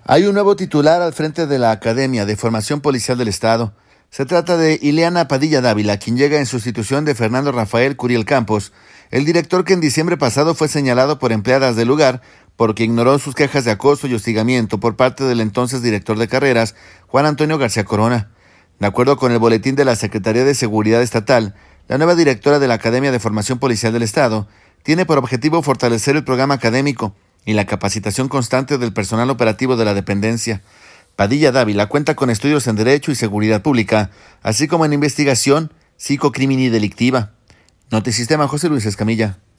Hay un nuevo titular al frente de la Academia de Formación Policial del Estado. Se trata de Ileana Padilla Dávila, quien llega en sustitución de Fernando Rafael Curiel Campos, el director que en diciembre pasado fue señalado por empleadas del lugar porque ignoró sus quejas de acoso y hostigamiento por parte del entonces director de carreras, Juan Antonio García Corona. De acuerdo con el boletín de la Secretaría de Seguridad Estatal, la nueva directora de la Academia de Formación Policial del Estado tiene por objetivo fortalecer el programa académico y la capacitación constante del personal operativo de la dependencia. Padilla Dávila cuenta con estudios en Derecho y Seguridad Pública, así como en Investigación Psicocriminal Delictiva. Notisistema, José Luis Escamilla.